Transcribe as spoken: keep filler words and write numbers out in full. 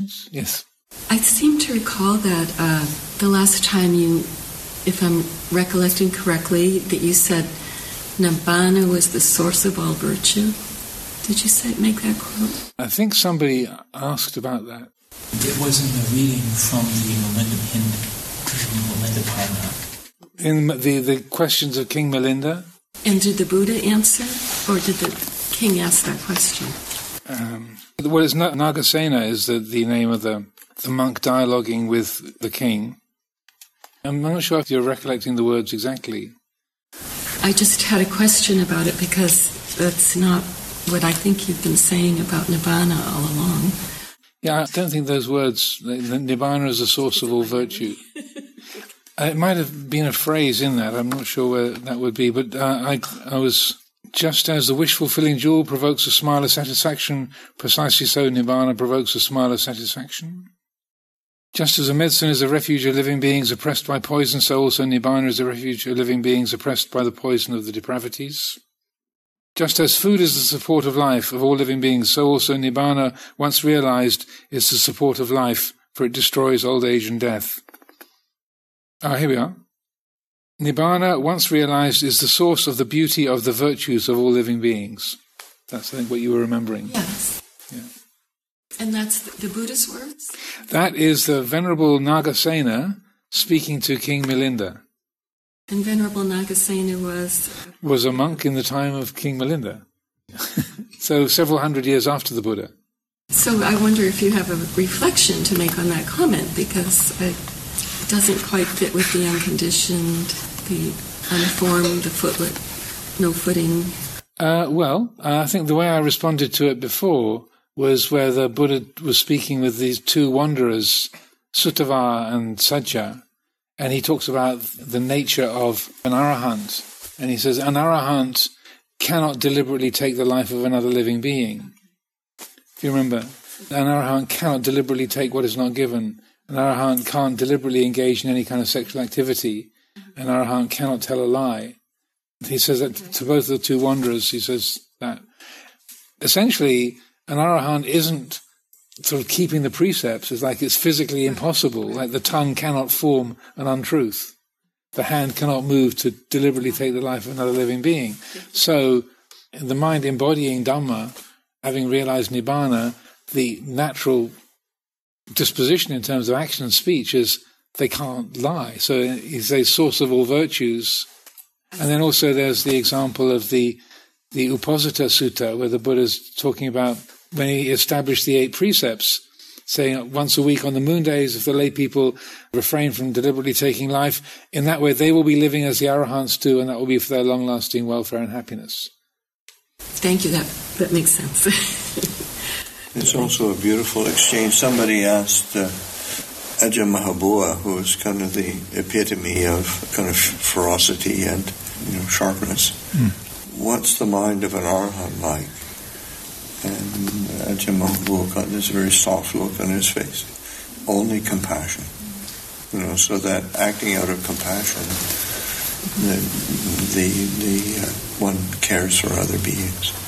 Yes. I seem to recall that uh, the last time you, if I'm recollecting correctly, that you said Nibbana was the source of all virtue. Did you say make that quote? I think somebody asked about that. It was in the reading from the Melinda Melinda Partner. In the, the questions of King Milinda? And did the Buddha answer, or did the king ask that question? Um, well, it's Na- Nagasena is the, the name of the, the monk dialoguing with the king. I'm not sure if you're recollecting the words exactly. I just had a question about it because that's not what I think you've been saying about Nibbana all along. Yeah, I don't think those words, Nibbana is the source of all virtue. It might have been a phrase in that. I'm not sure where that would be, but uh, I, I was, just as the wish-fulfilling jewel provokes a smile of satisfaction, precisely so Nibbana provokes a smile of satisfaction. Just as a medicine is a refuge of living beings oppressed by poison, so also Nibbana is a refuge of living beings oppressed by the poison of the depravities. Just as food is the support of life of all living beings, so also Nibbana, once realized, is the support of life, for it destroys old age and death. Ah, here we are. Nibbana, once realized, is the source of the beauty of the virtues of all living beings. That's, I think, what you were remembering. Yes. Yeah. And that's the, the Buddha's words? That is the Venerable Nagasena speaking to King Milinda. And Venerable Nagasena was? Was a monk in the time of King Milinda. So several hundred years after the Buddha. So I wonder if you have a reflection to make on that comment, because it doesn't quite fit with the unconditioned, the unformed, the footlet, no footing. Uh, well, uh, I think the way I responded to it before was where the Buddha was speaking with these two wanderers, Suttava and Sajja, and he talks about the nature of an arahant. And he says, an arahant cannot deliberately take the life of another living being. If you remember, an arahant cannot deliberately take what is not given. An arahant can't deliberately engage in any kind of sexual activity. An arahant cannot tell a lie. He says that to both the two wanderers, he says that essentially an arahant isn't sort of keeping the precepts. It's like it's physically impossible, like the tongue cannot form an untruth. The hand cannot move to deliberately take the life of another living being. So the mind embodying Dhamma, having realized Nibbana, the natural disposition in terms of action and speech is they can't lie. So he's a source of all virtues. And then also there's the example of the the Uposita Sutta, where the Buddha's talking about when he established the eight precepts, saying once a week on the moon days, if the lay people refrain from deliberately taking life, in that way they will be living as the Arahants do, and that will be for their long-lasting welfare and happiness. Thank you. That that makes sense. It's also a beautiful exchange. Somebody asked uh, Ajahn Mahabua, who is kind of the epitome of kind of ferocity and, you know, sharpness, mm. what's the mind of an Arahant like? And Ajahn Mahabua got this very soft look on his face. Only compassion. You know, so that acting out of compassion, the, the, the uh, one cares for other beings.